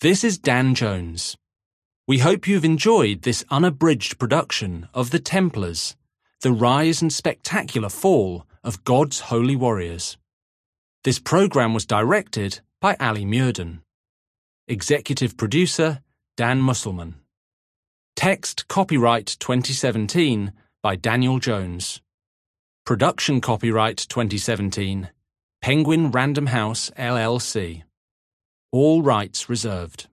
This is Dan Jones. We hope you've enjoyed this unabridged production of The Templars, the rise and spectacular fall of God's holy warriors. This program was directed by Ali Muirden. Executive producer, Dan Musselman. Text copyright 2017 by Daniel Jones. Production copyright 2017, Penguin Random House LLC. All rights reserved.